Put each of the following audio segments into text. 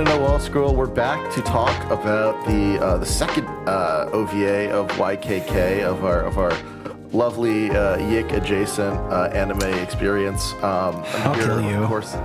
No Wall Scroll. We're back to talk about the second OVA of YKK of our lovely Yick adjacent anime experience. I'll kill you. Of course.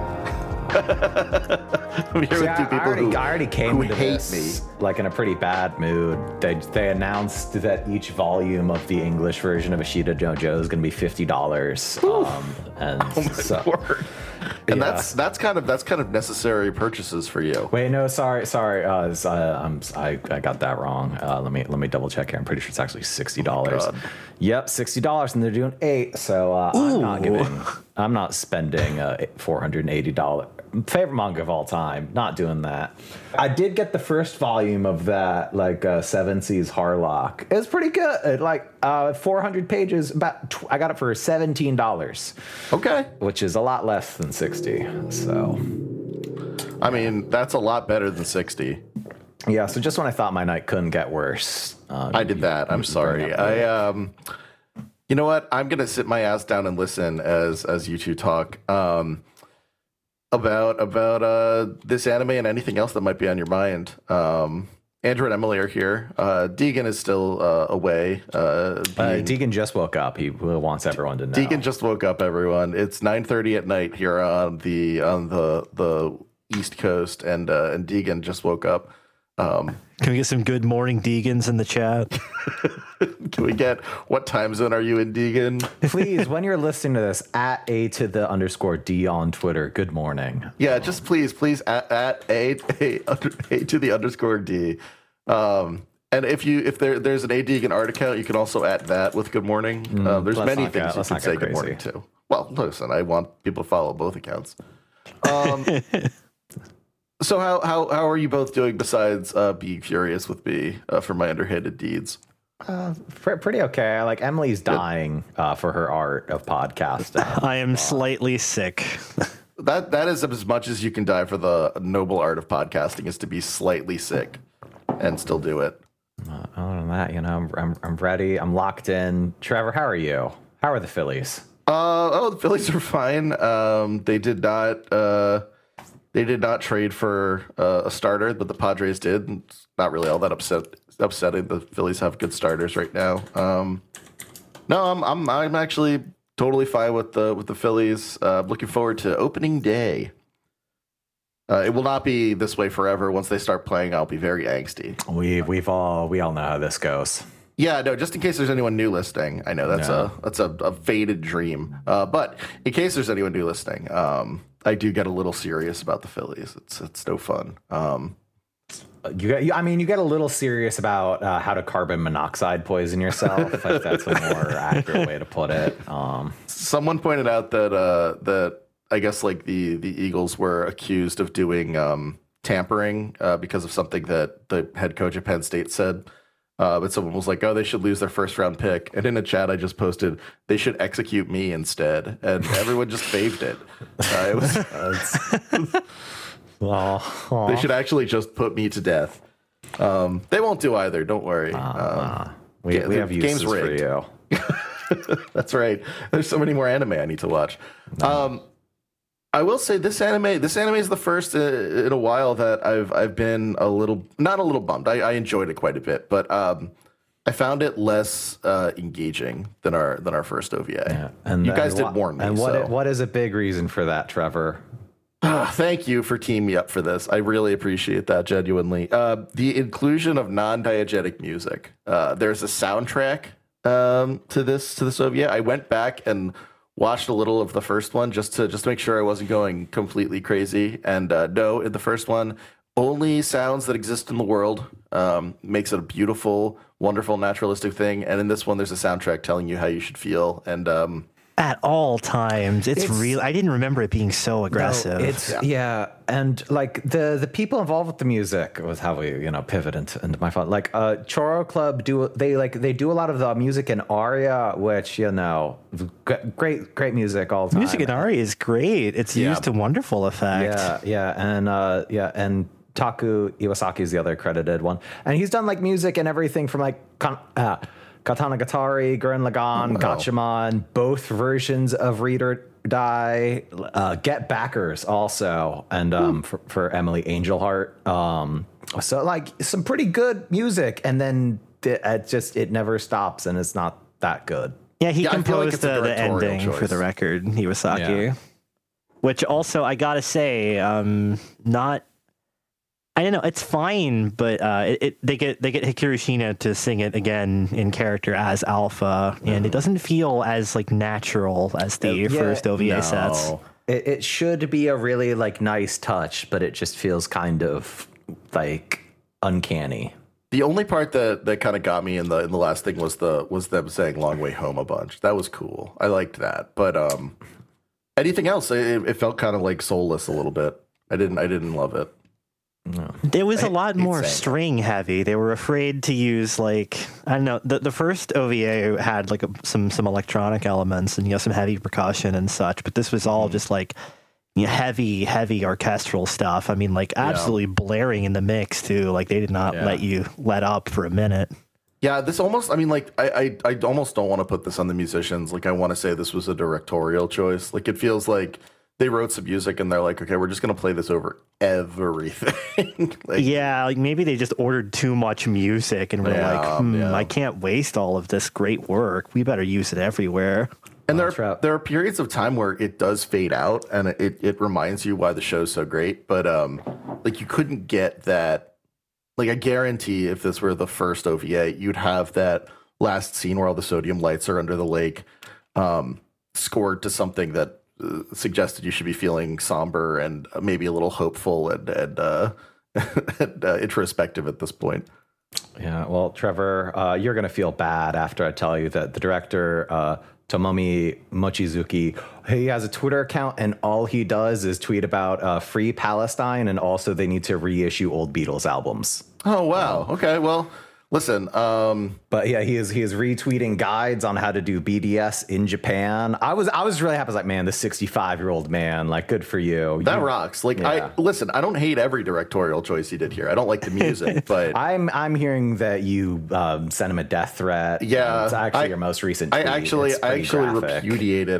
I'm here with two people I already came into hate this me. like in a pretty bad mood. They announced that each volume of the English version of Ashita JoJo is going to be $50. Word. And that's kind of necessary purchases for you. Wait, no, sorry. I got that wrong. Let me double check here. I'm pretty sure it's actually $60. God. Yep, $60, and they're doing 8. So I'm not spending $480. Favorite manga of all time. Not doing that. I did get the first volume of that, Seven Seas Harlock. It was pretty good. 400 pages. I got it for $17. Okay. Which is a lot less than 60. So, I mean, that's a lot better than 60. yeah. So just when I thought my night couldn't get worse, I did that. I'm sorry. You know what? I'm gonna sit my ass down and listen as you two talk about this anime and anything else that might be on your mind. Andrew and Emily are here. Deegan is still away. Deegan just woke up. He wants everyone to know. Deegan just woke up. Everyone, it's 9:30 at night here on the East Coast, and Deegan just woke up. Can we get some good morning Deegans in the chat? Can we get, what time zone are you in, Deegan? Please, when you're listening to this, @A_D on Twitter. Good morning. Yeah, just please at A to the _D. And if there's an A Deegan art account, you can also @, with good morning. There's many things you can say good morning to. Well, listen, I want people to follow both accounts. So how are you both doing besides being furious with me for my underhanded deeds? Pretty okay. Emily's dying for her art of podcasting. I am slightly sick. That is as much as you can die for the noble art of podcasting, is to be slightly sick and still do it. Other than that, I'm ready. I'm locked in. Trevor, how are you? How are the Phillies? The Phillies are fine. They did not trade for a starter, but the Padres did. It's not really all that upsetting. The Phillies have good starters right now. No, I'm actually totally fine with the Phillies. Looking forward to opening day. It will not be this way forever. Once they start playing, I'll be very angsty. We all know how this goes. Yeah, no, just in case there's anyone new listening. I know that's a faded dream. But in case there's anyone new listening, I do get a little serious about the Phillies. It's no fun. You get a little serious about how to carbon monoxide poison yourself. If that's a more accurate way to put it. Someone pointed out that I guess the Eagles were accused of doing tampering because of something that the head coach at Penn State said. But someone was like, "Oh, they should lose their first round pick." And in a chat, I just posted, "They should execute me instead," and everyone just faved it. They should actually just put me to death. They won't do either. Don't worry. We have uses for you. That's right. There's so many more anime I need to watch. I will say this anime is the first in a while that I've been not a little bummed. I enjoyed it quite a bit, but I found it less engaging than our first OVA. Yeah. And you guys did warn me. And what is a big reason for that, Trevor? Thank you for teaming me up for this. I really appreciate that, genuinely. The inclusion of non-diegetic music. There's a soundtrack to this OVA. I went back and watched a little of the first one just to make sure I wasn't going completely crazy. And no, in the first one, only sounds that exist in the world, makes it a beautiful, wonderful, naturalistic thing. And in this one, there's a soundtrack telling you how you should feel. And at all times, it's real. I didn't remember it being so aggressive. No, and the people involved with the music was how we pivot into my fun. Choro Club they do a lot of the music in Aria, which great music all the time. Music in Aria is great. It's used to wonderful effect. And Taku Iwasaki is the other credited one, and he's done music and everything from Katana Gatari, Gurren Lagann, Gatchaman, both versions of Reader Die, Get Backers also, and for Emily Angelhart. So like some pretty good music, and then it never stops, and it's not that good. Yeah, he Yeah, I feel like composed it's a the directorial ending for choice. the record, Iwasaki. Yeah. Which also, I gotta say, not. I don't know. It's fine, but they get Hikaru Shina to sing it again in character as Alpha, and it doesn't feel as like natural as the first OVA sets. It should be a really like nice touch, but it just feels kind of like uncanny. The only part that kind of got me in the last thing was them saying "Long Way Home" a bunch. That was cool. I liked that. But anything else, it felt kind of like soulless a little bit. I didn't love it. No. It was a lot more string heavy. They were afraid to use like, I don't know, the first OVA had like some electronic elements and some heavy percussion and such, but this was all just like heavy orchestral stuff. I mean, like absolutely blaring in the mix too. Like they did not let you let up for a minute. Yeah, this almost, I mean, like, I almost don't want to put this on the musicians. Like, I want to say this was a directorial choice. Like, it feels like they wrote some music and they're like, okay, we're just going to play this over everything. Like maybe they just ordered too much music and were I can't waste all of this great work. We better use it everywhere. And there are periods of time where it does fade out and it reminds you why the show's so great. But, like, you couldn't get that. Like, I guarantee if this were the first OVA, you'd have that last scene where all the sodium lights are under the lake scored to something that suggested you should be feeling somber and maybe a little hopeful and introspective at this point. Yeah, well, Trevor, you're going to feel bad after I tell you that the director, Tomomi Mochizuki, he has a Twitter account and all he does is tweet about Free Palestine, and also they need to reissue old Beatles albums. Oh, wow. Okay, well, listen. But yeah, he is retweeting guides on how to do BDS in Japan. I was really happy. I was like, man, this 65-year-old man, like, good for you. That rocks. Like, I don't hate every directorial choice he did here. I don't like the music, but I'm hearing that you sent him a death threat. Yeah, it's actually your most recent tweet. I actually repudiated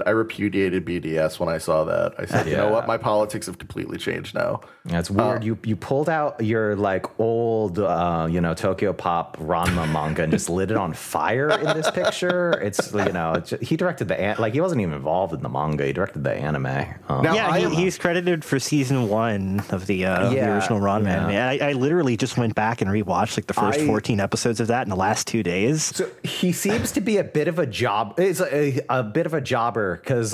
BDS when I saw that. I said, you know what, my politics have completely changed now. That's weird. You pulled out your like old Tokyo Pop Ranma manga and just lit it on fire in this picture. It's he directed he wasn't even involved in the manga. He directed the anime. He's credited for season 1 of the original Ranma anime. And I literally just went back and rewatched like the first 14 episodes of that in the last 2 days. So he seems to be a bit of a job. It's a bit of a jobber because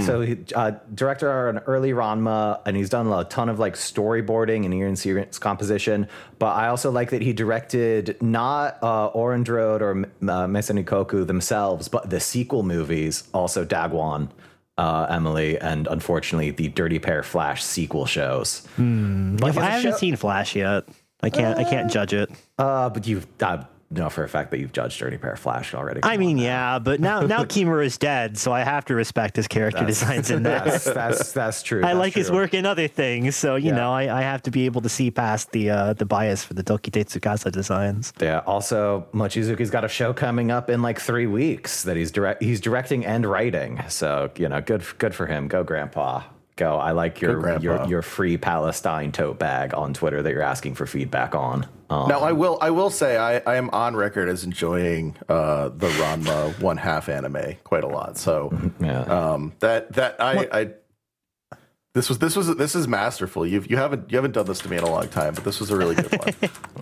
director on early Ranma, and he's done a ton of like storyboarding and in series composition. But I also like that he directed not Orange Road or Mesanikoku themselves, but the sequel movies, also Dagwon, Emily, and unfortunately the Dirty Pair Flash sequel shows. Like, I haven't seen Flash yet. I can't judge it. But you've know for a fact that you've judged Dirty Pair Flash already. I mean, but now Kimura is dead, so I have to respect his character designs in that. That's true. I like his work in other things, so I have to be able to see past the bias for the Tokide Tsukasa designs. Yeah. Also, Mochizuki's got a show coming up in like 3 weeks that he's directing and writing. So good for him. Go, Grandpa. Go. I like your Free Palestine tote bag on Twitter that you're asking for feedback on. Now, I will say I am on record as enjoying the Ranma 1/2 anime quite a lot. So this is masterful. You haven't done this to me in a long time, but this was a really good one.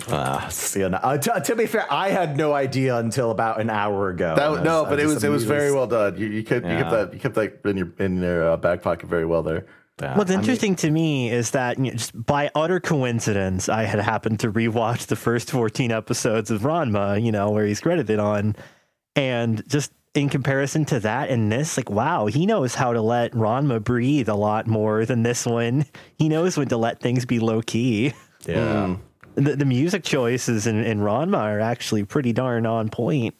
To be fair, I had no idea until about an hour ago. But it was very well done. You kept that in your back pocket very well there. What's interesting to me is that just by utter coincidence, I had happened to rewatch the first 14 episodes of Ranma, where he's credited on, and just in comparison to that and this, like, wow, he knows how to let Ranma breathe a lot more than this one. He knows when to let things be low key. Yeah. The music choices in Ranma are actually pretty darn on point.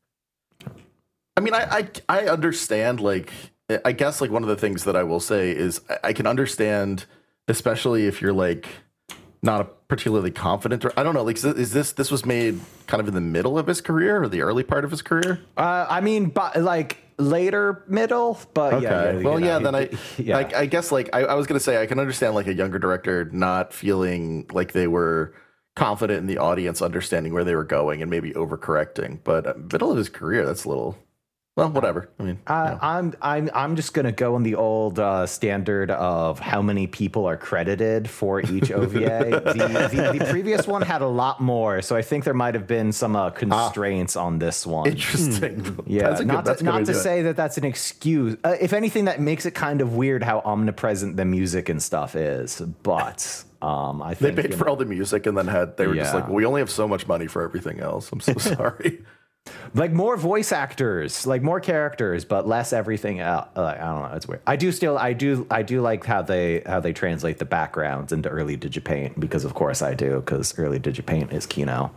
I mean, I understand, like, I guess like one of the things that I will say is I can understand, especially if you're like not a particularly confident, or I don't know, like, this was made kind of in the middle of his career or the early part of his career? I mean, but like later middle, but okay. Then I guess like I was gonna say I can understand like a younger director not feeling like they were confident in the audience understanding where they were going and maybe overcorrecting, but middle of his career, that's a little. Well, whatever. I mean, I'm just gonna go on the old standard of how many people are credited for each OVA. The previous one had a lot more, so I think there might have been some constraints on this one. Interesting. Yeah, not to say that that's an excuse. If anything, that makes it kind of weird how omnipresent the music and stuff is. But I think they paid for all the music and then they were just like, we only have so much money for everything else. I'm so sorry. Like more voice actors, like more characters, but less everything else. I don't know. It's weird. I do like how they translate the backgrounds into early Digipaint, because of course I do, because early Digipaint is Kino.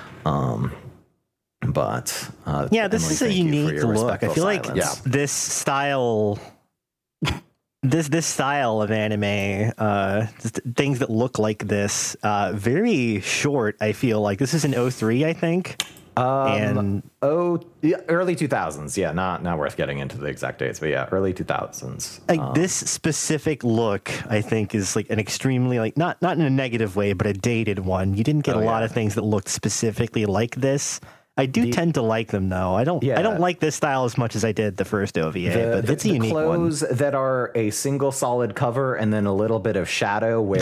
But this is a unique look. I feel like this style. This style of anime, things that look like this, very short. I feel like this is an 03, I think. Early 2000s. Yeah, not worth getting into the exact dates, but yeah, early 2000s. Like this specific look, I think, is like an extremely like not in a negative way, but a dated one. You didn't get a lot of things that looked specifically like this. I do tend to like them though. I don't like this style as much as I did the first OVA, but it's a unique one. The clothes that are a single solid cover and then a little bit of shadow where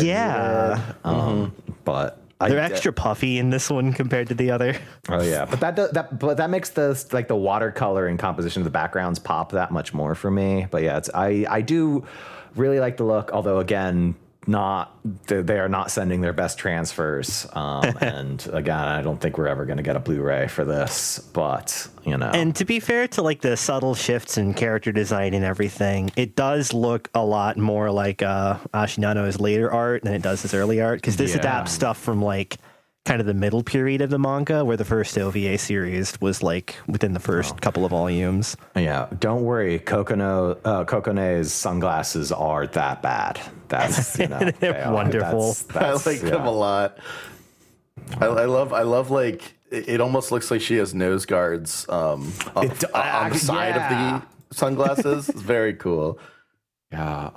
but they're extra puffy in this one compared to the other. Oh yeah, but that makes the watercolor and composition of the backgrounds pop that much more for me. But yeah, I do really like the look, although again, they are not sending their best transfers, and again, I don't think we're ever going to get a Blu-ray for this, but and to be fair to like the subtle shifts in character design and everything, it does look a lot more like Ashinano's later art than it does his early art, because this adapts stuff from like kind of the middle period of the manga, where the first OVA series was like within the first couple of volumes. Yeah, don't worry, Kokone's sunglasses are that bad. That's they're wonderful. I like them a lot. I love like it almost looks like she has nose guards on the side of the sunglasses. It's very cool. Yeah,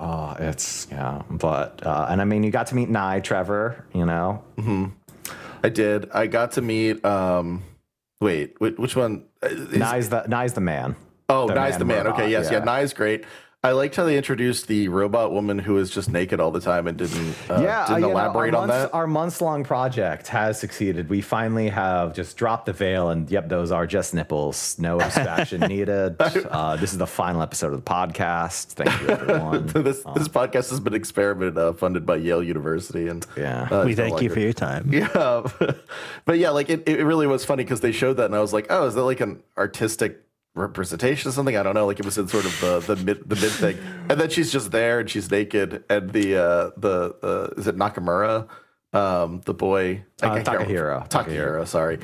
but and I mean, you got to meet Nye, Trevor. Mm-hmm. I did. I got to meet. Wait, which one? Nye's the man. Oh, Nye's the man. Okay, yes, yeah. Nye's great. I liked how they introduced the robot woman who was just naked all the time and didn't elaborate on that. Our months-long project has succeeded. We finally have just dropped the veil, and those are just nipples. No abstraction needed. This is the final episode of the podcast. Thank you, everyone. This podcast has been experimented, funded by Yale University, and we thank you for your time. Yeah, but yeah, like it really was funny because they showed that, and I was like, oh, is that like an artistic representation or something? I don't know. Like it was in sort of the mid thing, and then she's just there and she's naked, and the is it Nakamura, the boy, Takahiro, sorry,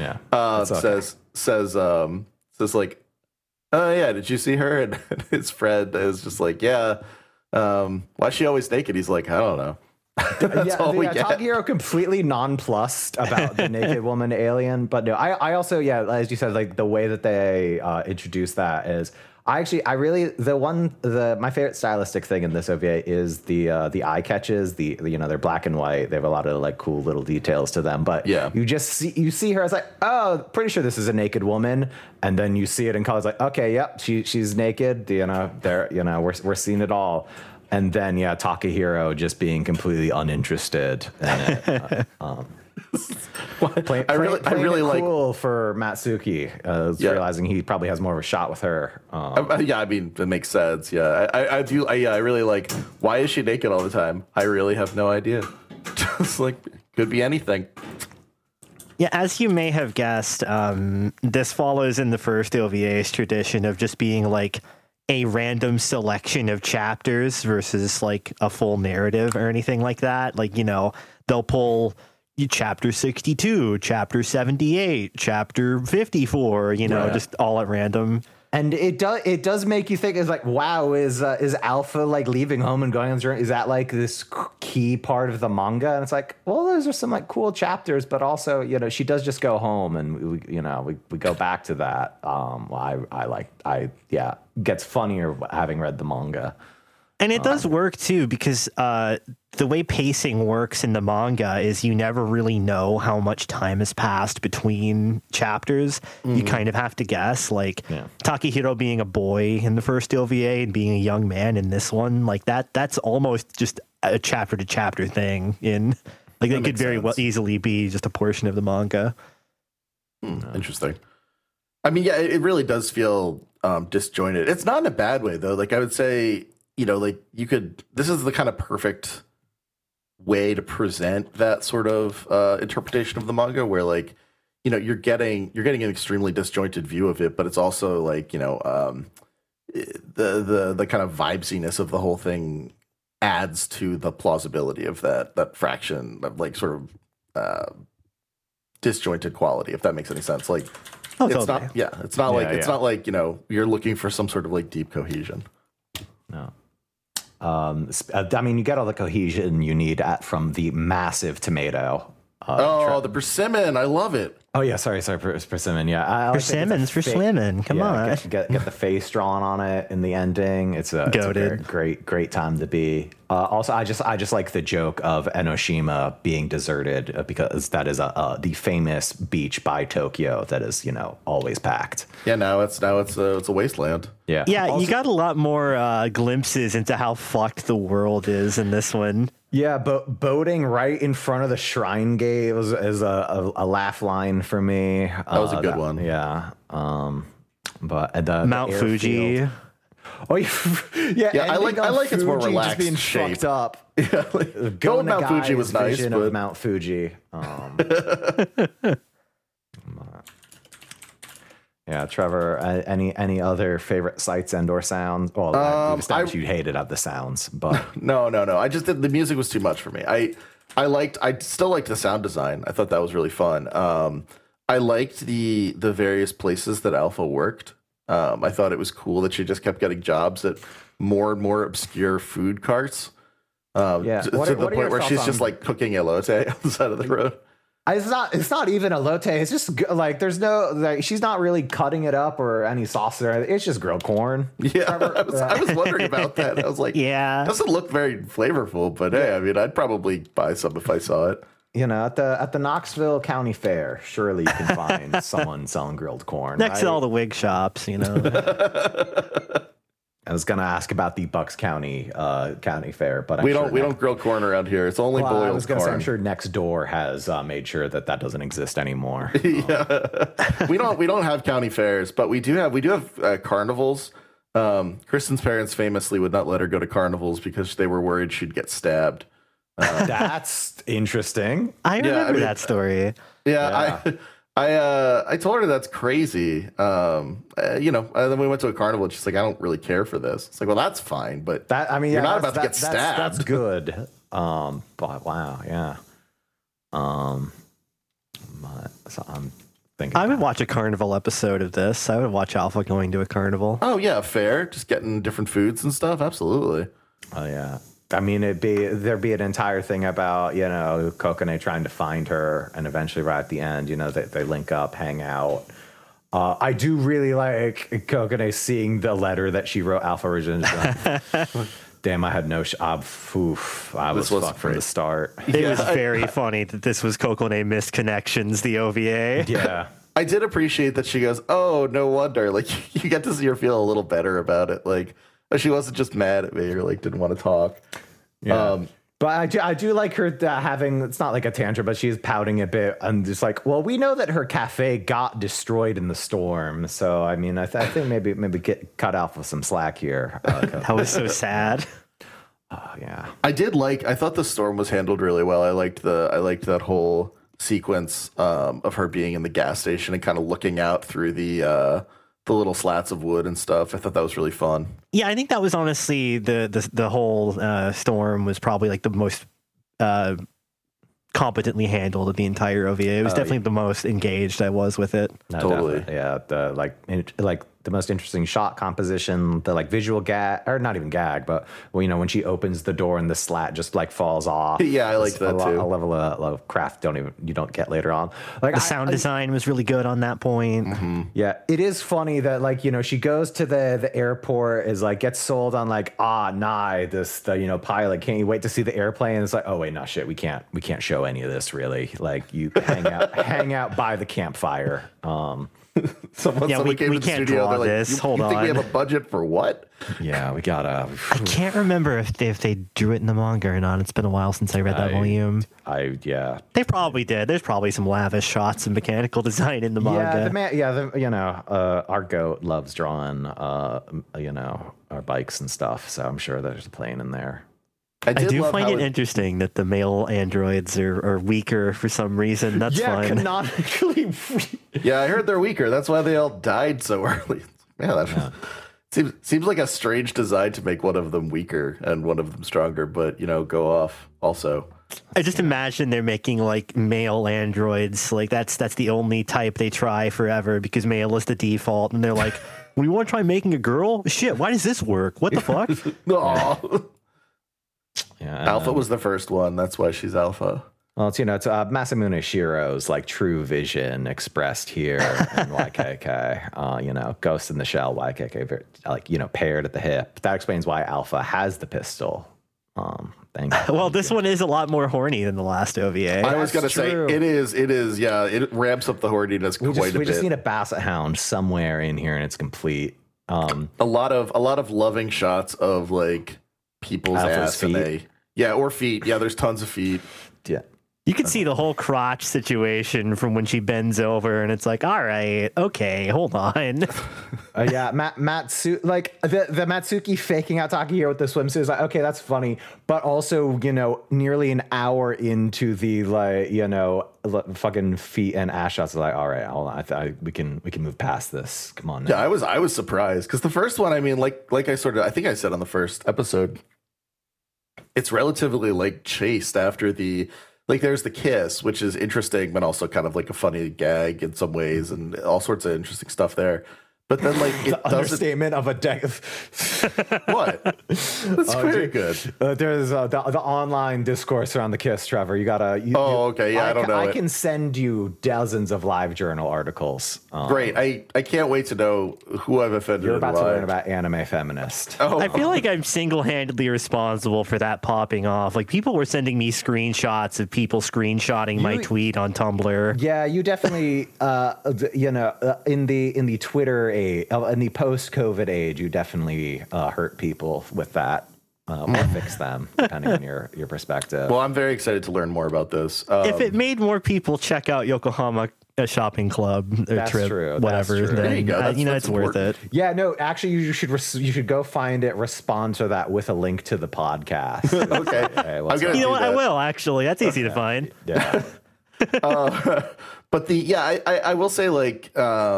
says like, oh yeah, did you see her? And his friend is just like, yeah, why is she always naked? He's like, I don't know. Takahiro completely nonplussed about the naked woman alien, but no, I also, as you said, like the way that they introduce that is, my favorite stylistic thing in this OVA is the eye catches, they're black and white, they have a lot of like cool little details to them, but you see her, it's like, oh, pretty sure this is a naked woman, and then you see it in color, it's like, okay, yep, she's naked, we're seeing it all. And then, Takahiro just being completely uninterested in it. I really like cool for Matsuki, realizing he probably has more of a shot with her. I mean, it makes sense. Yeah, I do. I really like. Why is she naked all the time? I really have no idea. Just like could be anything. Yeah, as you may have guessed, this follows in the first OVA's tradition of just being like a random selection of chapters versus like a full narrative or anything like that. Like, they'll pull chapter 62, chapter 78, chapter 54, just all at random. And it does make you think, it's like, wow, is Alpha like leaving home and going on the journey? Is that like this key part of the manga? And it's like, well, those are some like cool chapters, but also, you know, she does just go home, and we go back to that. Gets funnier having read the manga. And it does work too, because the way pacing works in the manga is you never really know how much time has passed between chapters. You kind of have to guess. Like Takahiro being a boy in the first OVA and being a young man in this one, like that's almost just a chapter to chapter thing. It could very well easily be just a portion of the manga. Interesting. I mean, yeah, it really does feel disjointed. It's not in a bad way though. Like I would say, you know, like this is the kind of perfect way to present that sort of interpretation of the manga, where like, you know, you're getting an extremely disjointed view of it, but it's also like, you know, the kind of vibesiness of the whole thing adds to the plausibility of that fraction of like sort of disjointed quality, if that makes any sense. Like it's not like, you know, you're looking for some sort of like deep cohesion. No. I mean, you get all the cohesion you need from the massive tomato. The persimmon. I love it. Oh, yeah. Sorry, persimmon. Yeah. Persimmon's for swimming. Come on. Get the face drawn on it in the ending. It's a great time to be. Also, I just like the joke of Enoshima being deserted because that is the famous beach by Tokyo that is, you know, always packed. Yeah, now it's a wasteland. Yeah. Yeah, also, you got a lot more glimpses into how fucked the world is in this one. Yeah, but boating right in front of the shrine gate is a laugh line for me. That was a good one. Yeah. But the Mount Fuji. Field. Oh yeah. I like its more relaxed just being shape. fucked up. Yeah, like, going Mount Fuji was nice, but of Mount Fuji. Yeah, Trevor. Any other favorite sights and/or sounds? Well, you hated the sounds, but no. I just did the music was too much for me. I still liked the sound design. I thought that was really fun. I liked the various places that Alpha worked. I thought it was cool that she just kept getting jobs at more and more obscure food carts. To the point where she's just like cooking elote on the side of the road. It's not even elote. It's just like there's no like she's not really cutting it up or any sauce there. It's just grilled corn. Yeah, I was wondering about that. I was like, yeah, it doesn't look very flavorful, but hey, I mean, I'd probably buy some if I saw it. You know, at the Knoxville County Fair, surely you can find someone selling grilled corn next to all the wig shops. You know. I was gonna ask about the Bucks County Fair, but we don't grill corn around here. It's only boiled corn. I was gonna say, I'm sure Next Door has made sure that doesn't exist anymore. Yeah, we don't have county fairs, but we do have carnivals. Kristen's parents famously would not let her go to carnivals because they were worried she'd get stabbed. That's interesting. I remember that story. Yeah. I told her that's crazy. You know, and then we went to a carnival and she's like, I don't really care for this. It's like, well, that's fine, but you're not about to get stabbed. That's good. But wow, yeah. So I'm thinking I would watch a carnival episode of this. I would watch Alpha going to a carnival. Oh yeah, fair. Just getting different foods and stuff. Absolutely. Oh yeah. I mean, there'd be an entire thing about, you know, Kokone trying to find her, and eventually right at the end, you know, they link up, hang out. I do really like Kokone seeing the letter that she wrote Alpha originally. Damn, I had no I was fucked from the start. It was very funny that this was Kokone Missed Connections, the OVA. Yeah. I did appreciate that she goes, oh, no wonder. Like, you get to see her feel a little better about it. Like, she wasn't just mad at me or like didn't want to talk. Yeah. But I do like her having, it's not like a tantrum, but she's pouting a bit and just like, well, we know that her cafe got destroyed in the storm. So, I mean, I think maybe get cut off with some slack here. That was so sad. Yeah. I thought the storm was handled really well. I liked that whole sequence of her being in the gas station and kind of looking out through the little slats of wood and stuff. I thought that was really fun. Yeah, I think that was honestly the whole storm was probably like the most competently handled of the entire OVA. It was definitely the most engaged I was with it. No, totally. Definitely. Yeah, the most interesting shot composition, the like visual gag, or not even gag, but well, you know, when she opens the door and the slat just like falls off. Yeah, I like that too. A level of craft you don't get later on. Like the sound design was really good on that point. Mm-hmm. Yeah, it is funny that like, you know, she goes to the airport, is like gets sold on like the pilot, can't you wait to see the airplane? It's like, oh wait, no shit, we can't show any of this really. Like you hang out by the campfire. Someone we came to the can't studio. draw Like, this. You think we have a budget for what? Yeah, we gotta. I can't remember if they drew it in the manga or not. It's been a while since I read that volume. They probably did. There's probably some lavish shots and mechanical design in the manga. Our goat loves drawing, our bikes and stuff. So I'm sure there's a plane in there. I do find it interesting that the male androids are weaker for some reason. That's fine. Canonically. Yeah, I heard they're weaker. That's why they all died so early. Man, seems like a strange design to make one of them weaker and one of them stronger, but go off also. I just imagine they're making like male androids. Like that's the only type they try forever because male is the default, and they're like, "We want to try making a girl? Shit, why does this work? What the fuck?" Yeah, Alpha was the first one. That's why she's Alpha. Well, it's Masamune Shiro's like true vision expressed here in YKK. Ghost in the Shell, YKK, like paired at the hip. That explains why Alpha has the pistol. Well, this one is a lot more horny than the last OVA. I was going to say it is. Yeah, it ramps up the horniness quite a bit. We just need a Basset Hound somewhere in here, and it's complete. A lot of loving shots of like people's Alpha's ass feet. Or feet. Yeah, there's tons of feet. Yeah. You can see the whole crotch situation from when she bends over, and it's like, all right, okay, hold on. Matsu, like the Matsuki faking out Takahiro with the swimsuit is like, okay, that's funny, but also nearly an hour into the fucking feet and ass shots, like, all right, hold on, we can move past this. Come on. Now. Yeah, I was surprised because the first one, I mean, like I think I said on the first episode, it's relatively like chaste after the. Like there's the kiss, which is interesting, but also kind of like a funny gag in some ways, and all sorts of interesting stuff there. But then, like, it the understatement of a deck. What? That's very good. There's the online discourse around the kiss, Trevor. You gotta. Okay. Yeah, I don't know. I can send you dozens of live journal articles. Great. I can't wait to know who I've offended. You're about to learn about anime feminist. I feel like I'm single-handedly responsible for that popping off. Like people were sending me screenshots of people screenshotting my tweet on Tumblr. Yeah, you definitely. In the Twitter age, in the post-COVID age, you definitely hurt people with that, or fix them, depending on your perspective. Well, I'm very excited to learn more about this. If it made more people check out Yokohama Shopping Club or trip, true. whatever, then there you go. it's worth it. Yeah, no, actually, you should go find it, respond to that with a link to the podcast. Okay, I will actually. That's easy to find. Yeah. But I will say like.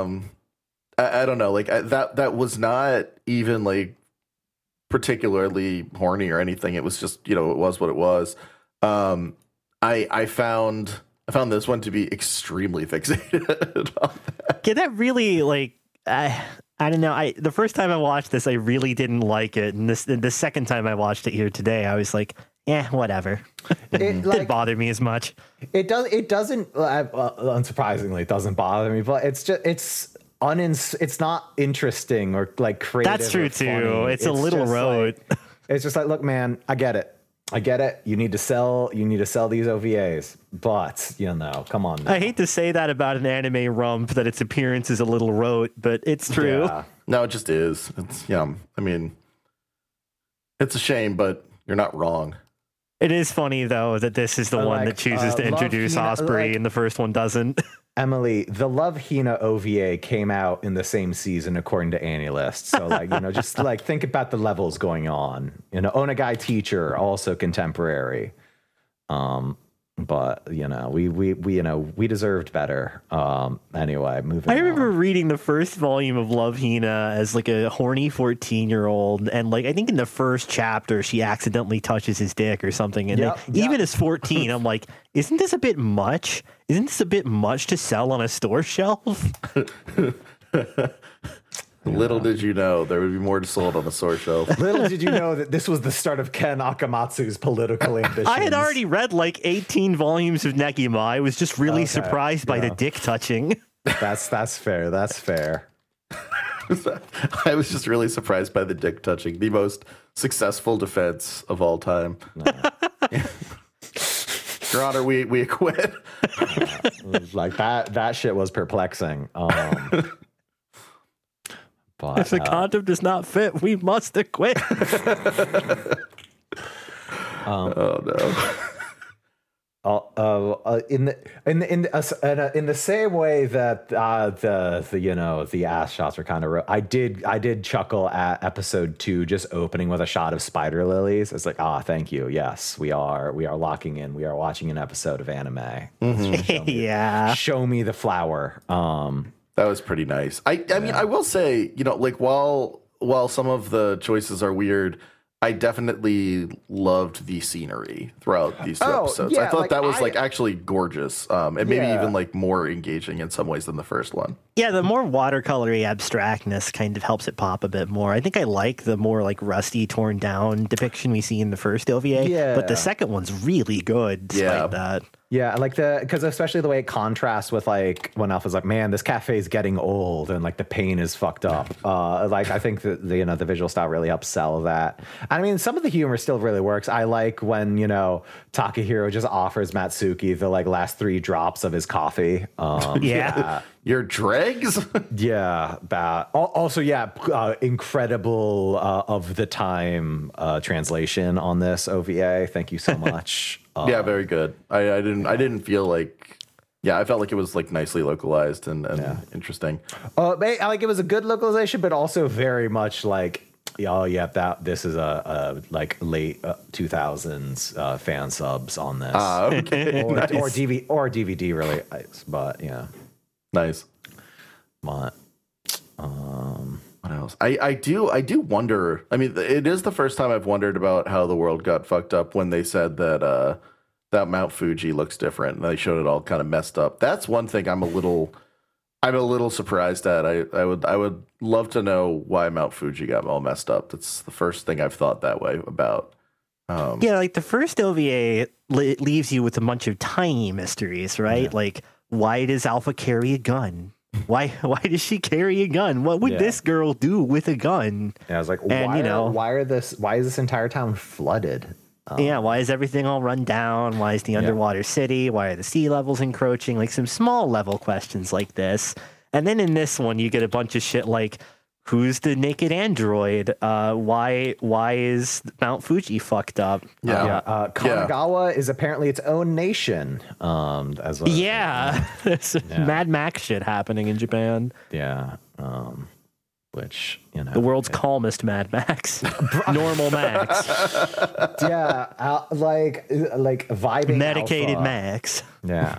I don't know, like that was not even like particularly horny or anything. It was just, it was what it was. I found this one to be extremely fixated on that. Yeah, that really like I don't know. The first time I watched this, I really didn't like it, and the second time I watched it here today, I was like, whatever. It didn't bother me as much. It doesn't. Unsurprisingly, it doesn't bother me, but it's not interesting or like creative. That's true too. Funny. It's a little rote. Like, it's just like, look, man, I get it. You need to sell these OVAs, but come on now. I hate to say that about an anime rump, that its appearance is a little rote, but it's true. Yeah. No, it just is. It's I mean, it's a shame, but you're not wrong. It is funny though that this is the one that chooses to introduce Osprey and the first one doesn't. Emily, the Love Hina OVA came out in the same season according to AniList. So just like think about the levels going on. Onegai Teacher, also contemporary. But we deserved better. Anyway, moving on. I remember reading the first volume of Love Hina as like a horny 14-year-old, and like I think in the first chapter she accidentally touches his dick or something, and even as 14, I'm like, isn't this a bit much? Isn't this a bit much to sell on a store shelf? Little did you know there would be more sold on the store shelf. Little did you know that this was the start of Ken Akamatsu's political ambitions. I had already read like 18 volumes of Negima. I was just really surprised by the dick touching. That's fair. That's fair. I was just really surprised by the dick touching, the most successful defense of all time. No. Your Honor, we acquit. Like that shit was perplexing. But, if the condom does not fit, we must acquit. Oh no. In the same way that the ass shots were kind of I did chuckle at episode 2 just opening with a shot of spider lilies. It's like, thank you, yes, we are locking in, we are watching an episode of anime. Yeah, show me the flower. That was pretty nice. I mean, I will say, like while some of the choices are weird, I definitely loved the scenery throughout these 2 episodes. Yeah, I thought that was actually gorgeous, and maybe even like more engaging in some ways than the first one. Yeah, the more watercolory abstractness kind of helps it pop a bit more. I think I like the more like rusty, torn down depiction we see in the first OVA, but the second one's really good despite that. Yeah, like because especially the way it contrasts with like when Alpha's like, man, this cafe is getting old and like the paint is fucked up. Like I think that the visual style really helps sell that. I mean, some of the humor still really works. I like when Takahiro just offers Matsuki the like last 3 drops of his coffee. Your dregs? Yeah, bad. Also, incredible of the time translation on this OVA. Thank you so much. Yeah, very good. I didn't feel like. Yeah, I felt like it was like nicely localized and interesting. Like it was a good localization, but also very much like, this is a like late 2000s fan subs on this. Okay, nice. or DVD really, but yeah, nice. But what else? I do wonder. I mean, it is the first time I've wondered about how the world got fucked up when they said that that Mount Fuji looks different and they showed it all kind of messed up. That's one thing I'm a little surprised at. I would love to know why Mount Fuji got all messed up. That's the first thing I've thought that way about. Like the first OVA leaves you with a bunch of tiny mysteries, right? Yeah. Like, why does Alpha carry a gun? Why does she carry a gun? What would this girl do with a gun? Yeah, I was like, why is this entire town flooded? Why is everything all run down? Why is the underwater city? Why are the sea levels encroaching? Like some small level questions like this. And then in this one, you get a bunch of shit like, who's the naked android? Why is Mount Fuji fucked up? Kanagawa is apparently its own nation. There's Mad Max shit happening in Japan. Yeah. Which, the world's calmest Mad Max. Normal Max. Like vibing medicated Alpha. Max. Yeah.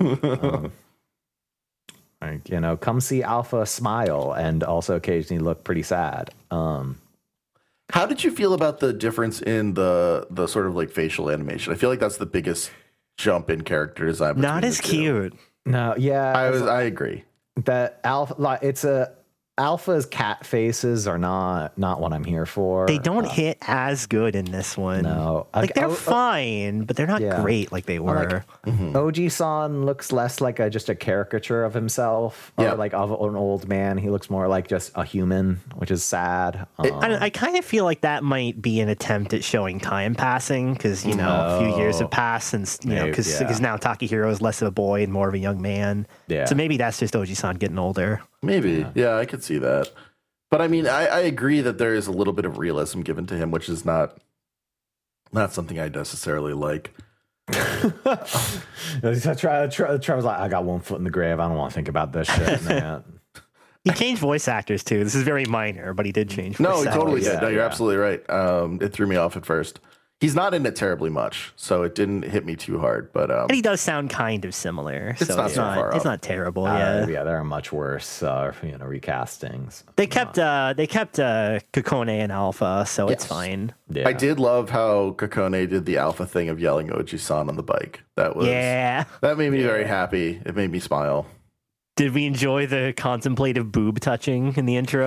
Come see Alpha smile and also occasionally look pretty sad. How did you feel about the difference in the sort of like facial animation? I feel like that's the biggest jump in character design. Not as cute. No, yeah. I agree. That Alpha, Alpha's cat faces are not what I'm here for. They don't hit as good in this one. No. Like they're fine, but they're not great like they were. Oji-san looks less like just a caricature of himself or like of an old man. He looks more like just a human, which is sad. I kind of feel like that might be an attempt at showing time passing because, a few years have passed since, because now Takahiro is less of a boy and more of a young man. Yeah. So maybe that's just Oji-san getting older. Maybe. Yeah, I could see that. But I mean, I agree that there is a little bit of realism given to him, which is not something I necessarily like. Trevor's like, I got one foot in the grave. I don't want to think about this shit, man. He changed voice actors, too. This is very minor, but he did change voice actors. No, he totally did. No, you're absolutely right. It threw me off at first. He's not in it terribly much, so it didn't hit me too hard. But and he does sound kind of similar. It's not so far off. It's not terrible. There are much worse, recastings. They kept Kokone and Alpha, so it's fine. Yeah. I did love how Kokone did the Alpha thing of yelling Oji-san on the bike. That made me very happy. It made me smile. Did we enjoy the contemplative boob touching in the intro?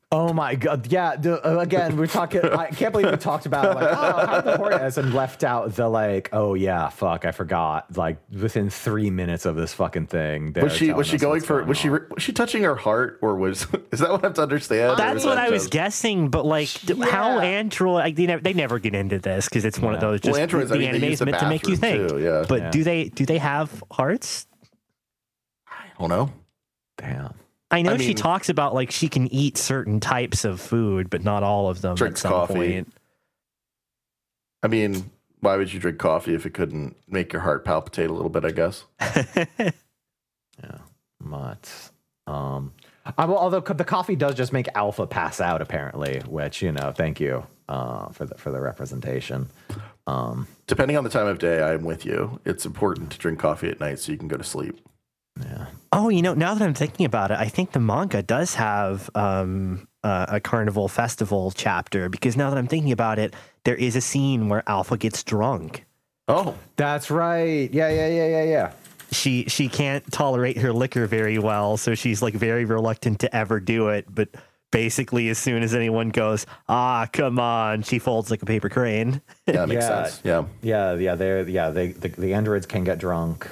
Oh my god! Yeah. Again, we're talking. I can't believe we talked about like how the Hornets and left out the like. Oh yeah, fuck! I forgot. Like within 3 minutes of this fucking thing, was she going for? Was she touching her heart, or was is that what I have to understand? That's what I was guessing. But like, how Android? Like, they never get into this because it's one of those. Just Androids, the anime is meant to make you think. Too, yeah. But do they have hearts? I don't know. Damn. I mean, she talks about like she can eat certain types of food, but not all of them. Drinks coffee. I mean, why would you drink coffee if it couldn't make your heart palpitate a little bit? I guess. Yeah, but although the coffee does just make Alpha pass out, apparently. Which thank you for the representation. Depending on the time of day, I'm with you. It's important to drink coffee at night so you can go to sleep. Yeah. Oh, now that I'm thinking about it, I think the manga does have a Carnival Festival chapter, because now that I'm thinking about it, there is a scene where Alpha gets drunk. Oh, that's right. Yeah. She can't tolerate her liquor very well, so she's like very reluctant to ever do it. But basically, as soon as anyone goes, come on, she folds like a paper crane. Yeah, that makes sense. Yeah. The androids can get drunk.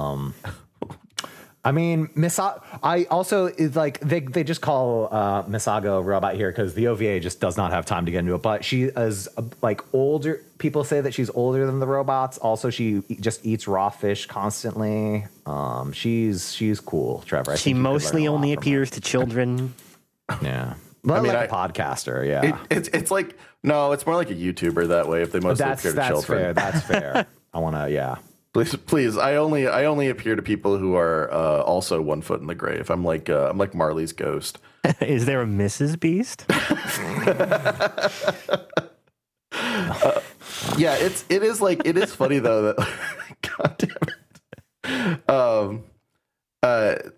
I mean, I also is like they just call Misago a robot here because the OVA just does not have time to get into it. But she is like older. People say that she's older than the robots. Also, she just eats raw fish constantly. She's cool, Trevor. She mostly only appears to children. Yeah, well, I mean, like a podcaster. Yeah, it's like no, it's more like a YouTuber that way. If they mostly appear to children, that's fair. I want to, yeah. Please. I only appear to people who are also 1 foot in the grave. I'm like Marley's ghost. Is there a Mrs. Beast? Yeah, it is funny though that God damn it.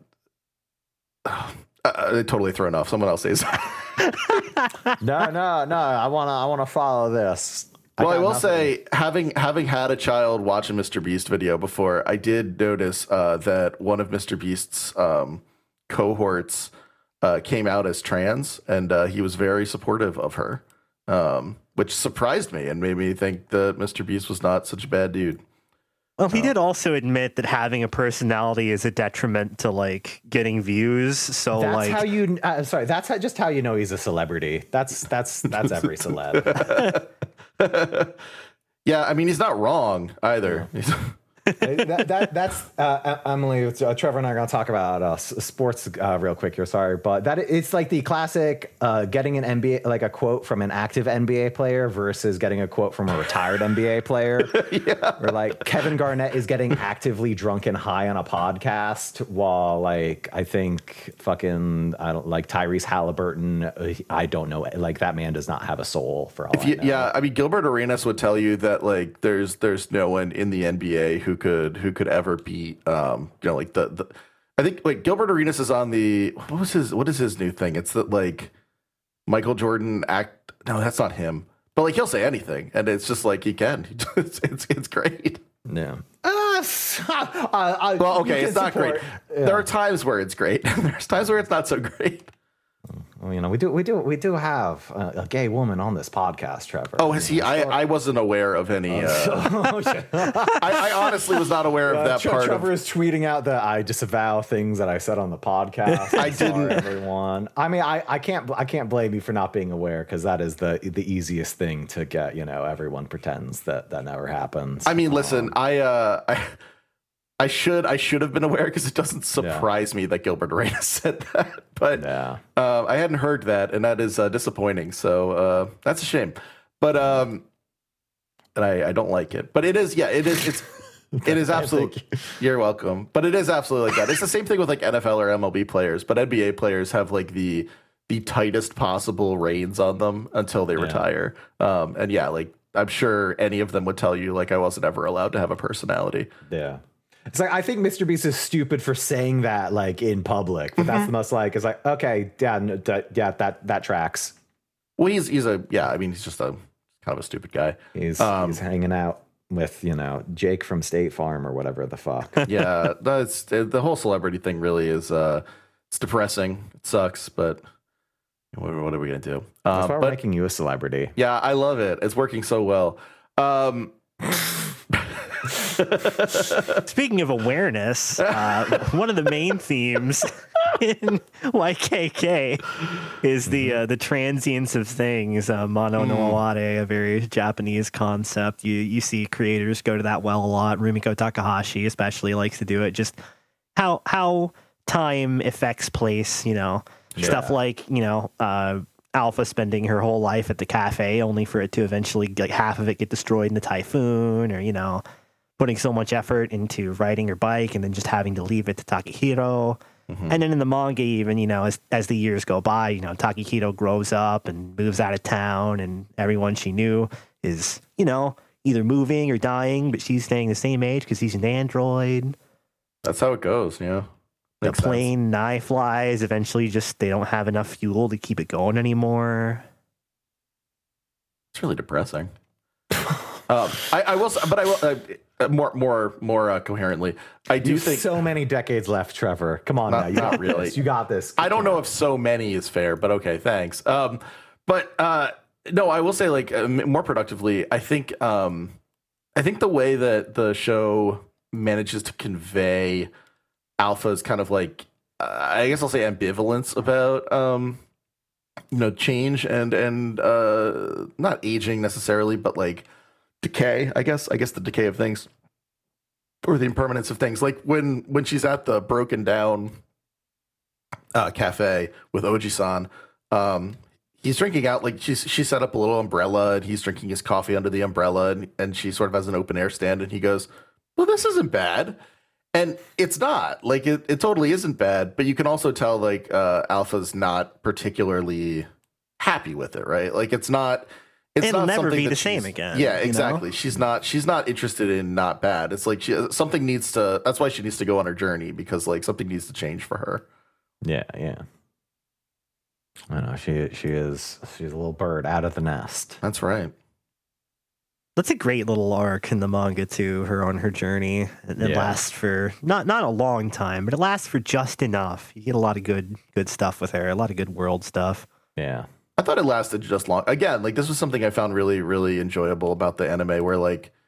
Totally thrown off. Someone else says. No. I wanna follow this. Well, I will say, having had a child watch a Mr. Beast video before, I did notice that one of Mr. Beast's cohorts came out as trans, and he was very supportive of her, which surprised me and made me think that Mr. Beast was not such a bad dude. Well, he did also admit that having a personality is a detriment to like getting views. So that's how you. That's just how you know he's a celebrity. That's every celeb. Yeah, I mean he's not wrong either. Yeah. That's Emily. Trevor and I are going to talk about sports real quick here. Sorry, but it's like the classic getting an NBA, like a quote from an active NBA player versus getting a quote from a retired NBA player. Yeah. Or like Kevin Garnett is getting actively drunk and high on a podcast, while like I think fucking Tyrese Halliburton. I don't know. Like that man does not have a soul for all. I know. Yeah, I mean Gilbert Arenas would tell you that like there's no one in the NBA who could ever beat like the I think like Gilbert Arenas is on the what is his new thing? It's that like Michael Jordan act. No, that's not him. But like he'll say anything, and it's just like he can. It's great. Yeah. Well, okay, it's not great. Yeah. There are times where it's great. There's times where it's not so great. Well, we do have a gay woman on this podcast, Trevor. Oh, is he? I wasn't aware of any. I honestly was not aware of that part. Trevor is tweeting out that I disavow things that I said on the podcast. I didn't. Everyone. I mean, I can't blame you for not being aware, because that is the easiest thing to get. Everyone pretends that never happens. I mean, listen, I should have been aware, because it doesn't surprise me that Gilbert Arenas said that, but I hadn't heard that, and that is disappointing. So that's a shame. But and I don't like it. But it is absolutely. You're welcome. But it is absolutely like that. It's the same thing with like NFL or MLB players, but NBA players have like the tightest possible reins on them until they retire. And yeah, like I'm sure any of them would tell you like I wasn't ever allowed to have a personality. Yeah. It's like I think Mr. Beast is stupid for saying that like in public, but that's the most like it's like okay, that tracks. Well, he's just a kind of a stupid guy. He's hanging out with Jake from State Farm or whatever the fuck. Yeah, that's the whole celebrity thing. Really is it's depressing. It sucks, but What are we gonna do? That's why we're But making you a celebrity. yeah, I love it. It's working so well. Speaking of awareness, one of the main themes in YKK is the transience of things. Mono no aware, a very Japanese concept. You see creators go to that well a lot. Rumiko Takahashi especially likes to do it. Just how time affects place. Stuff like Alpha spending her whole life at the cafe only for it to eventually half of it get destroyed in the typhoon, or putting so much effort into riding her bike and then just having to leave it to Takehiro. And then in the manga, even, as the years go by, Takehiro grows up and moves out of town, and everyone she knew is, either moving or dying, but she's staying the same age because he's an android. That's how it goes, The plane Nai flies, eventually they don't have enough fuel to keep it going It's really depressing. I will, but I will more coherently. I do think so many decades left, Trevor. Come on, now, you not got really. this. You got this. I don't know if so many is fair, but okay, thanks. But no, I will say more productively. I think the way that the show manages to convey Alpha's kind of I guess I'll say ambivalence about change and not aging necessarily, but decay. I guess the decay of things or the impermanence of things. Like when she's at the broken down cafe with Oji-san, he's drinking out she set up a little umbrella and he's drinking his coffee under the umbrella and she sort of has an open air stand and he goes, well, this isn't bad. And it's not it totally isn't bad, but you can also tell Alpha's not particularly happy with it, right? It's not. It'll never be the same again. Yeah, exactly. She's not interested in not bad. It's something needs to. That's why she needs to go on her journey because something needs to change for her. Yeah. I know she's a little bird out of the nest. That's right. That's a great little arc in the manga too. Her on her journey. It lasts for not a long time, but it lasts for just enough. You get a lot of good stuff with her. A lot of good world stuff. Yeah. I thought it lasted just long. Again, this was something I found really, really enjoyable about the anime, where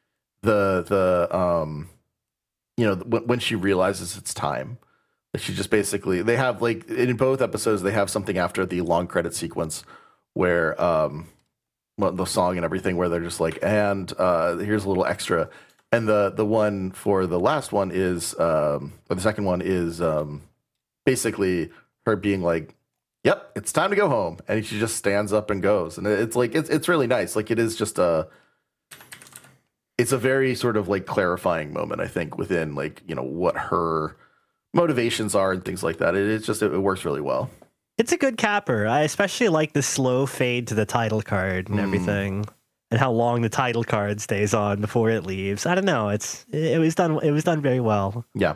when she realizes it's time, she just basically they have in both episodes they have something after the long credit sequence where the song and everything where they're just and here's a little extra, and the one for the last one is or the second one is basically her being yep, it's time to go home, and she just stands up and goes, and it's it's really nice. It is just it's a very sort of clarifying moment, I think, within what her motivations are and things like that. It works really well. It's a good capper. I especially like the slow fade to the title card and everything, and how long the title card stays on before it leaves. I don't know. It was done very well. Yeah.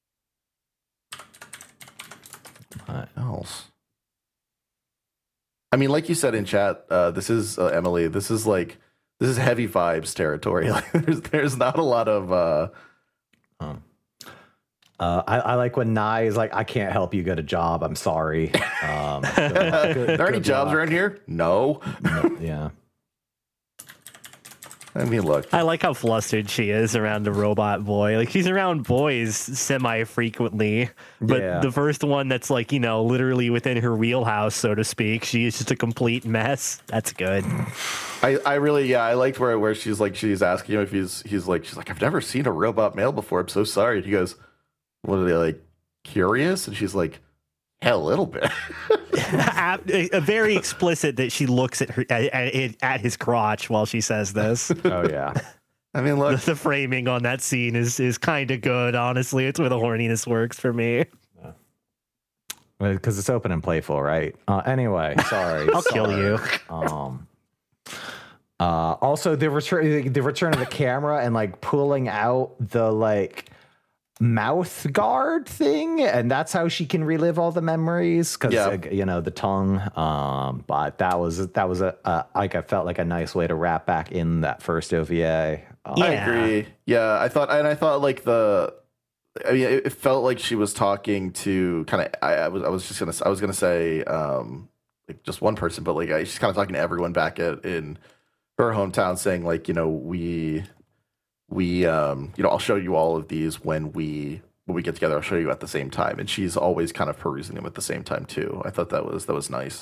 What else? I mean, like you said in chat, this is Emily. This is heavy vibes territory. There's not a lot of. I like when Nai is I can't help you get a job. I'm sorry. Are there any jobs around here? No. Yeah. I mean, look. I like how flustered she is around the robot boy. She's around boys semi-frequently, but the first one that's literally within her wheelhouse, so to speak, she is just a complete mess. That's good. I really, I liked where she's asking him if she's like, I've never seen a robot male before. I'm so sorry. And he goes, what are they curious? And she's like, yeah, a little bit. Very explicit that she looks at his crotch while she says this. Oh yeah. I mean, look, the framing on that scene is kind of good. Honestly, it's where the horniness works for me. Because it's open and playful, right? Anyway, sorry. I'll kill you. Also, the return of the camera and pulling out the mouth guard thing, and that's how she can relive all the memories because the tongue. But that was I felt like a nice way to wrap back in that first OVA. I agree. Yeah, I thought it felt like she was talking to kind of. I was gonna say just one person, but like she's kind of talking to everyone back in her hometown, saying like, we I'll show you all of these when we get together. I'll show you at the same time, and she's always kind of perusing them at the same time too. I thought that was nice.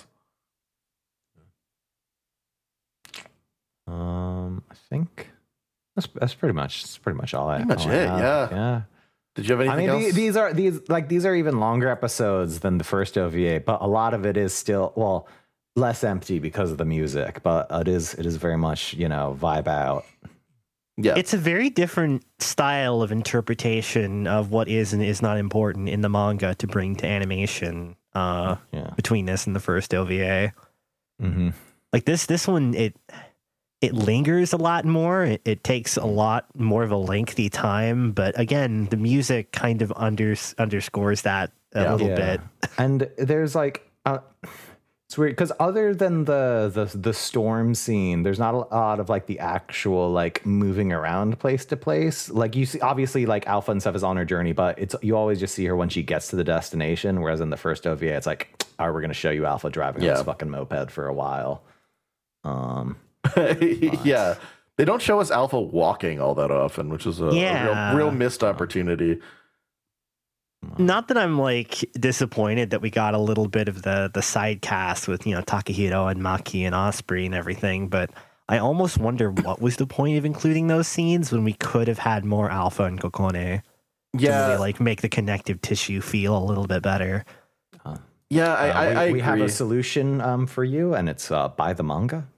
I think that's pretty much all I. Pretty much all it. I have. Yeah. Did you have anything else? These are even longer episodes than the first OVA, but a lot of it is still less empty because of the music, but it is very much vibe out. Yeah, it's a very different style of interpretation of what is and is not important in the manga to bring to animation. Between this and the first OVA, like this one, it lingers a lot more. It takes a lot more of a lengthy time, but again, the music kind of underscores that a little bit. And there's like it's weird because other than the storm scene, there's not a lot of like the actual like moving around place to place. Like you see, obviously, like Alpha and stuff is on her journey, but you always just see her when she gets to the destination. Whereas in the first OVA, it's like, all right, we're gonna show you Alpha driving on this fucking moped for a while. Yeah, they don't show us Alpha walking all that often, which is a real missed opportunity. Not that I'm like disappointed that we got a little bit of the side cast with Takahiro and Maki and Osprey and everything, but I almost wonder what was the point of including those scenes when we could have had more Alpha and Kokone. Yeah, to really, like make the connective tissue feel a little bit better. I we have a solution for you, and it's buy the manga.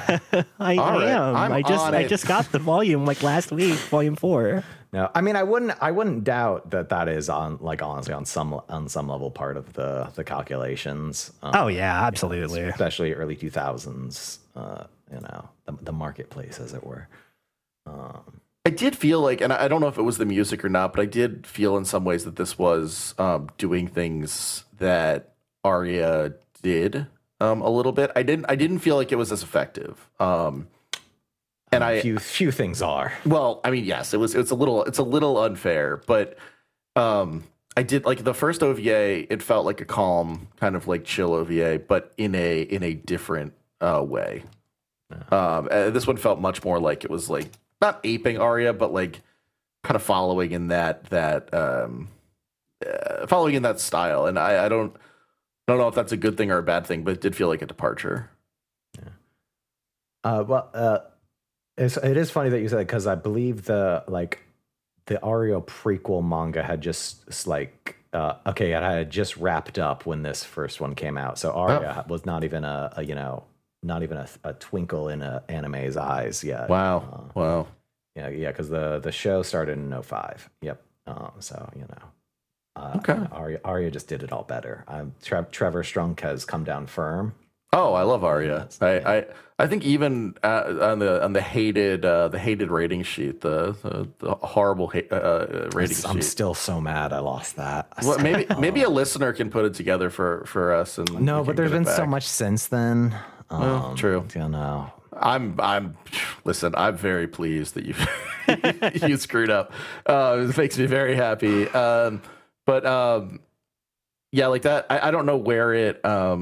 I just got the volume like last week, volume 4. No, I mean I wouldn't doubt that is on like honestly on some level part of the calculations. Oh yeah, absolutely. Especially early 2000s, the marketplace, as it were. I did feel like, and I don't know if it was the music or not, but I did feel in some ways that this was doing things that Arya did. A little bit. I didn't feel like it was as effective. Few things are. Well, I mean, yes, it's a little unfair, but I did like the first OVA. It felt like a calm, kind of like chill OVA, but in a different way. This one felt much more like it was like not aping Arya, but like kind of following in that style. And I don't know if that's a good thing or a bad thing, but it did feel like a departure. Yeah. It is funny that you said that because I believe the Arya prequel manga had just it had just wrapped up when this first one came out. So Arya was not even a twinkle in an anime's eyes yet. Wow. Wow. Yeah, because the show started in 2005. Yep. Okay. Arya just did it all better. Trevor Strunk has come down firm. Oh, I love Arya. I think even on the hated rating sheet, the horrible rating sheet. I'm still so mad I lost that. Well, maybe a listener can put it together for us. And no, but there's been so much since then. True. Listen, I'm very pleased that you screwed up. It makes me very happy. Yeah, like that. I don't know where it.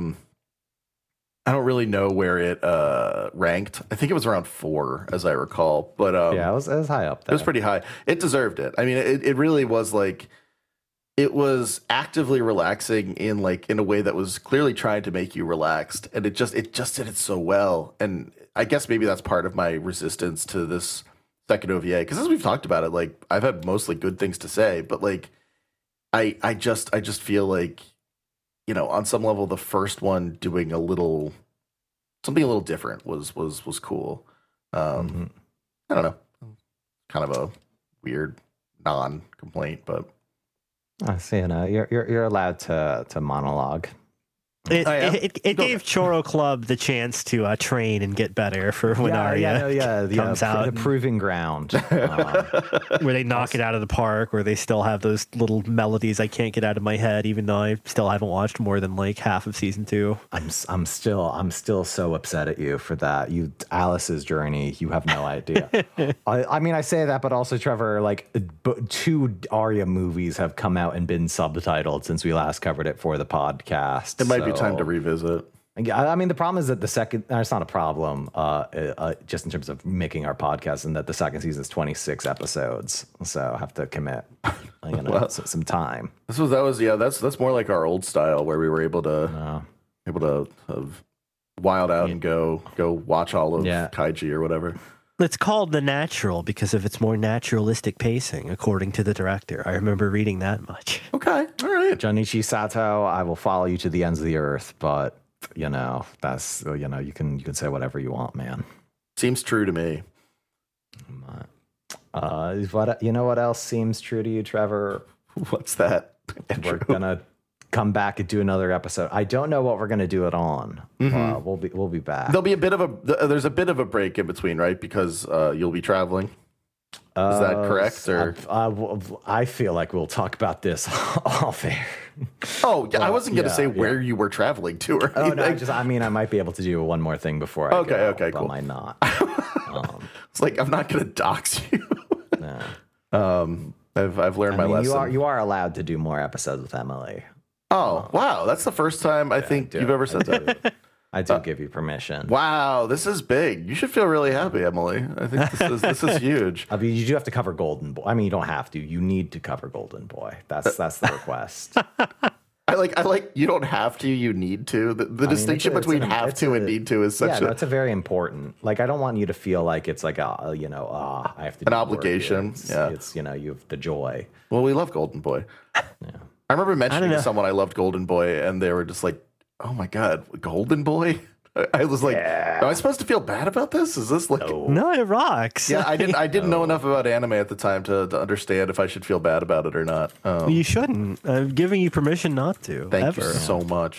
I don't really know where it ranked. I think it was around 4, as I recall. But it was high up there. It was pretty high. It deserved it. I mean, it really was like it was actively relaxing in a way that was clearly trying to make you relaxed, and it just did it so well. And I guess maybe that's part of my resistance to this second OVA, because as we've talked about it, like I've had mostly good things to say, but like I just feel like, on some level, the first one doing something a little different was cool. I don't know, kind of a weird non-complaint, but I see. You're allowed to monologue. It gave Choro Club the chance to train and get better for when Arya comes out. The proving ground. Where they knock it out of the park, where they still have those little melodies I can't get out of my head, even though I still haven't watched more than like half of season 2. I'm still so upset at you for that. Alice's journey, you have no idea. I mean, I say that, but also, Trevor, like 2 Arya movies have come out and been subtitled since we last covered it for the podcast. It might be time to revisit. Yeah, I mean, the problem is that the second, it's not a problem, just in terms of making our podcast, and that the second season is 26 episodes. So I have to commit, some time. That's more like our old style where we were able to wild out and go watch all of Kaiji or whatever. It's called The Natural because of its more naturalistic pacing, according to the director. I remember reading that much. Okay, all right. Junichi Sato, I will follow you to the ends of the earth, but that's you can say whatever you want, man. Seems true to me. What else seems true to you, Trevor? What's that? We're gonna come back and do another episode. I don't know what we're gonna do it on. We'll be back. There'll be there's a bit of a break in between, right? Because you'll be traveling. Is that correct? Or I feel like we'll talk about this off air. Oh, yeah, I wasn't going to say where you were traveling to or anything. No, I might be able to do one more thing before I go. Okay, cool. But I might not. It's like I'm not going to dox you. No. I've learned my lesson. You are allowed to do more episodes with Emily. Oh, wow. That's the first time I think you've ever said that. I do give you permission. Wow, this is big. You should feel really happy, Emily. I think this is huge. I mean, you do have to cover Golden Boy. I mean, you don't have to. You need to cover Golden Boy. That's the request. I like. You don't have to. You need to. The distinction between have to and need to is such. That's a very important. Like, I don't want you to feel like it's like I have to. An obligation. It's you have the joy. Well, we love Golden Boy. Yeah. I remember mentioning to someone I loved Golden Boy, and they were just like, "Oh my god, Golden Boy." I was like, am I supposed to feel bad about this? Is this like No, it rocks. Yeah, I didn't know enough about anime at the time to understand if I should feel bad about it or not. You shouldn't. I'm giving you permission not to. Thank you so much.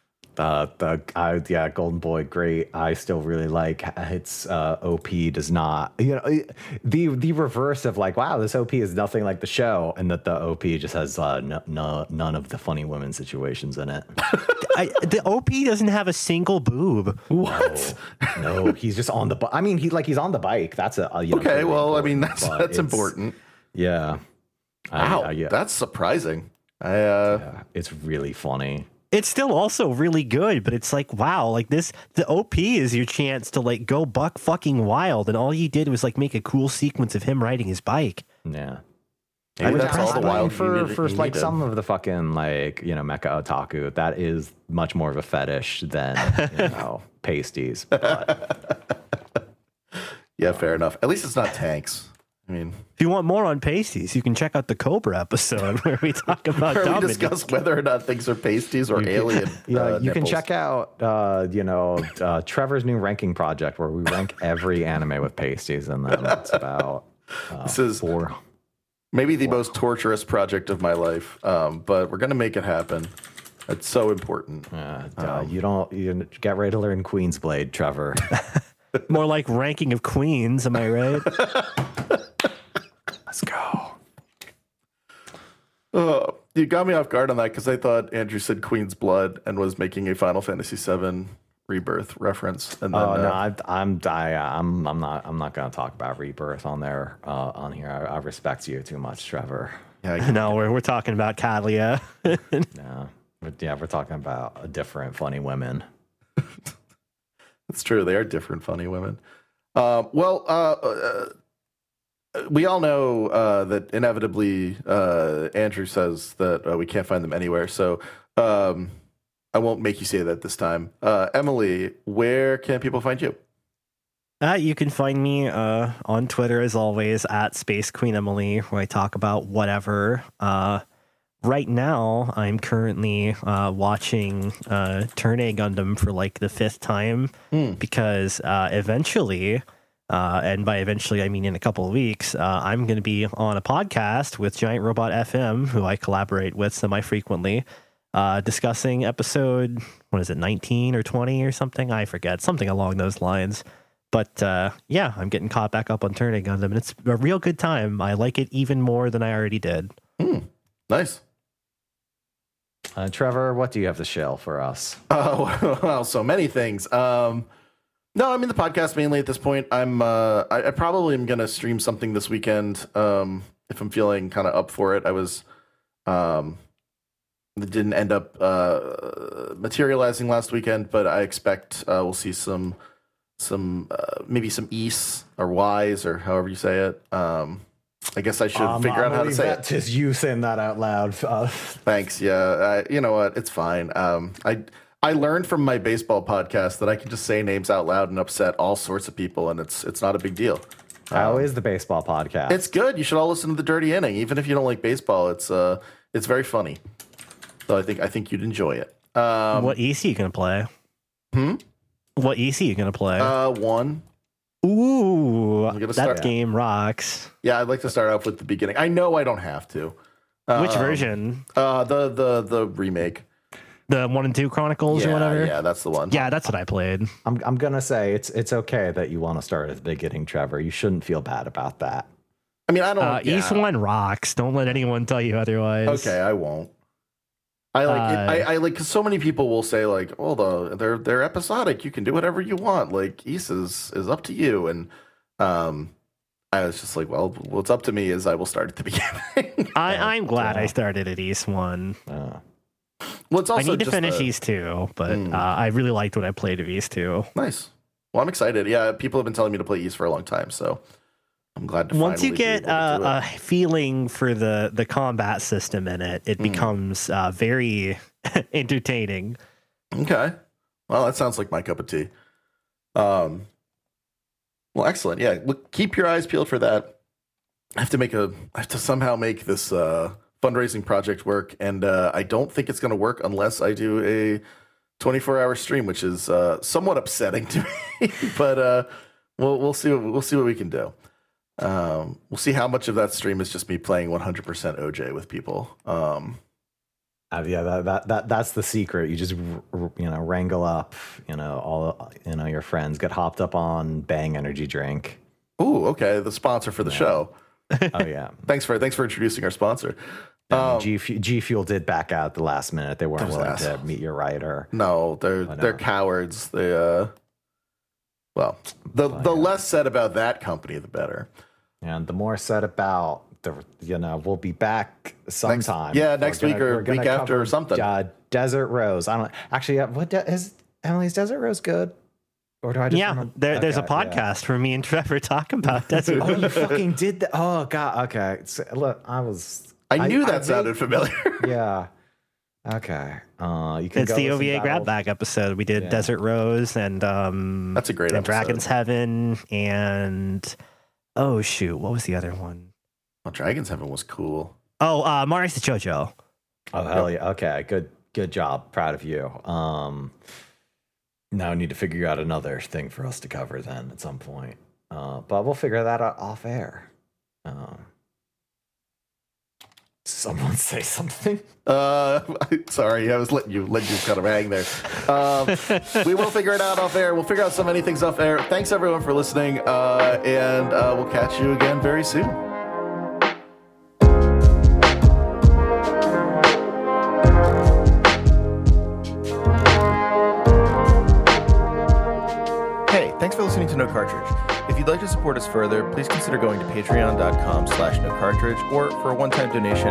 Golden Boy, great. I still really like its OP does not, the reverse of like, wow, this OP is nothing like the show, and that the OP just has none of the funny women situations in it. The OP doesn't have a single boob. What? No, he's just on the. I mean, he's on the bike. That's okay. Well, I mean, that's important. Yeah. Wow, that's surprising. It's really funny. It's still also really good, but it's like, wow, like the OP is your chance to like go buck fucking wild, and all you did was like make a cool sequence of him riding his bike. Yeah. That's all the wild for like some of the fucking like, mecha otaku, that is much more of a fetish than, pasties. But. Yeah, fair enough. At least it's not tanks. I mean, if you want more on pasties, you can check out the Cobra episode where we talk about where we discuss whether or not things are pasties or alien. You can check out, Trevor's new ranking project where we rank every anime with pasties in them. It's about this is maybe the most torturous project of my life, but we're gonna make it happen. It's so important. You get ready to learn Queen's Blade, Trevor. More like ranking of queens, am I right? Let's go. Oh, you got me off guard on that because I thought Andrew said Queen's Blood and was making a Final Fantasy VII Rebirth reference. And then, I'm not going to talk about Rebirth on there on here. I respect you too much, Trevor. Yeah, no, we're talking about Kalia. No, we're talking about a different funny women. It's true. They are different funny women. We all know that inevitably Andrew says that we can't find them anywhere. So I won't make you say that this time. Emily, where can people find you? You can find me on Twitter, as always, at Space Queen Emily, where I talk about whatever. Right now, I'm currently watching Turn A Gundam for like the 5th time because eventually, and by eventually I mean in a couple of weeks, I'm going to be on a podcast with Giant Robot FM, who I collaborate with semi-frequently, discussing episode, 19 or 20 or something? I forget, something along those lines. But I'm getting caught back up on Turn A Gundam, and it's a real good time. I like it even more than I already did. Nice. Trevor, what do you have to shill for us? Oh, well, so many things. No, I mean the podcast mainly at this point. I probably am gonna stream something this weekend if I'm feeling kind of up for it. I was that didn't end up materializing last weekend, but I expect we'll see some maybe some E's or Y's or however you say it. I guess I should figure out how to say it. Just you saying that out loud. Thanks. Yeah. You know what? It's fine. I learned from my baseball podcast that I can just say names out loud and upset all sorts of people, and it's not a big deal. How is the baseball podcast? It's good. You should all listen to the Dirty Inning, even if you don't like baseball. It's very funny. So I think you'd enjoy it. What EC you gonna play? What EC you gonna play? 1. Ooh, that game rocks. Yeah, I'd like to start off with the beginning. I know I don't have to. Which version? The remake. The 1 and 2 Chronicles or whatever? Yeah, that's the one. Yeah, that's what I played. I'm going to say it's okay that you want to start at the beginning, Trevor. You shouldn't feel bad about that. I mean, I don't... East 1 rocks. Don't let anyone tell you otherwise. Okay, I won't. I like it. I like, because so many people will say, like, oh, they're episodic. You can do whatever you want. Like, East is up to you. And I was just like, well, what's up to me is I will start at the beginning. I'm glad I started at East 1. Well, it's also I need to finish East 2, but I really liked what I played of East 2. Nice. Well, I'm excited. Yeah, people have been telling me to play East for a long time, so I'm glad to once you get a feeling for the combat system in it, it becomes very entertaining. Okay. Well, that sounds like my cup of tea. Well, excellent. Yeah, look, keep your eyes peeled for that. I have to somehow make this fundraising project work, and I don't think it's going to work unless I do a 24-hour stream, which is somewhat upsetting to me. But we'll see what we can do. We'll see how much of that stream is just me playing 100% OJ with people. Yeah, that's the secret. You just wrangle up, all your friends, get hopped up on Bang energy drink. Ooh, okay, the sponsor for the show. Oh yeah, thanks for introducing our sponsor. G Fuel did back out at the last minute. They weren't willing to meet your rider. No, they're cowards. They well, the less said about that company, the better. And the more said about we'll be back sometime. Next week or week after or something. Desert Rose. I don't actually. Is Emily's Desert Rose good? Or do I just remember? There's a podcast where me and Trevor talk about Desert Rose. Oh, you fucking did that? Oh god. Okay. So, look, I knew that sounded familiar. Yeah. Okay. You can. It's the OVA grab bag episode. We did Desert Rose and that's a great episode. Dragon's Heaven and oh shoot, what was the other one? Well, Dragon's Heaven was cool. Oh, Maris the Chojo. Oh hell yeah. Okay. Good job. Proud of you. Now I need to figure out another thing for us to cover then at some point. But we'll figure that out off air. Someone say something. Sorry, I was letting you kind of hang there. We will figure it out off air. We'll figure out so many things off air. Thanks everyone for listening, and we'll catch you again very soon. Hey, thanks for listening to No Cartridge. If you'd like to support us further, please consider going to patreon.com/nocartridge, or for a one-time donation,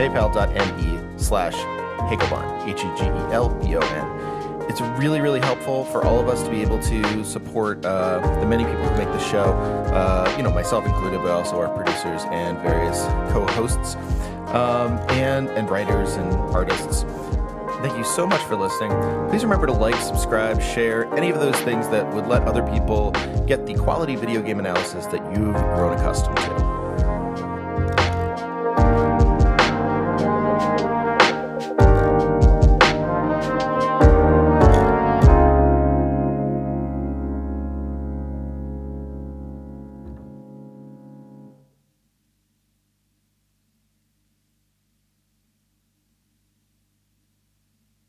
paypal.me/Hegelbon, Hegelbon. It's really, really helpful for all of us to be able to support the many people who make the show, myself included, but also our producers and various co-hosts, and writers and artists. Thank you so much for listening. Please remember to like, subscribe, share, any of those things that would let other people get the quality video game analysis that you've grown accustomed to.